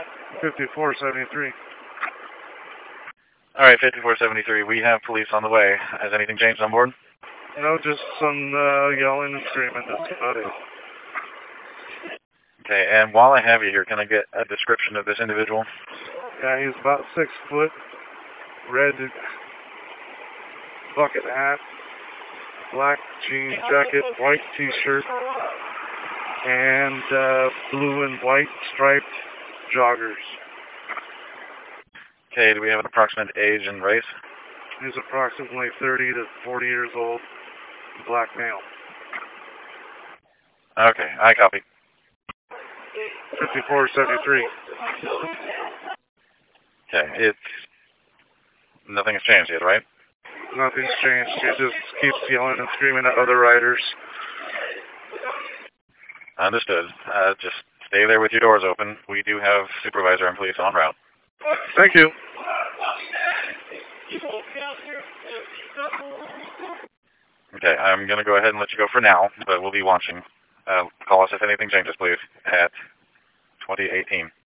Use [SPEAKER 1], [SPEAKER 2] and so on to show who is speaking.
[SPEAKER 1] 5473.
[SPEAKER 2] All right, 5473. We have police on the way. Has anything changed on board?
[SPEAKER 1] No, just some yelling and screaming. That's about it.
[SPEAKER 2] Okay, and while I have you here, can I get a description of this individual?
[SPEAKER 1] Yeah, he's about 6 foot, red bucket hat, black jean jacket, white t-shirt, and blue and white striped joggers.
[SPEAKER 2] Okay, do we have an approximate age and race?
[SPEAKER 1] He's approximately 30 to 40 years old, black male.
[SPEAKER 2] Okay, I copy.
[SPEAKER 1] 5473.
[SPEAKER 2] Okay, nothing has changed yet, right?
[SPEAKER 1] Nothing's changed. He just keeps yelling and screaming at other riders.
[SPEAKER 2] Understood. Just stay there with your doors open. We do have supervisor and police en route.
[SPEAKER 1] Thank you.
[SPEAKER 2] Okay, I'm going to go ahead and let you go for now, but we'll be watching. Call us if anything changes, please, at 2018.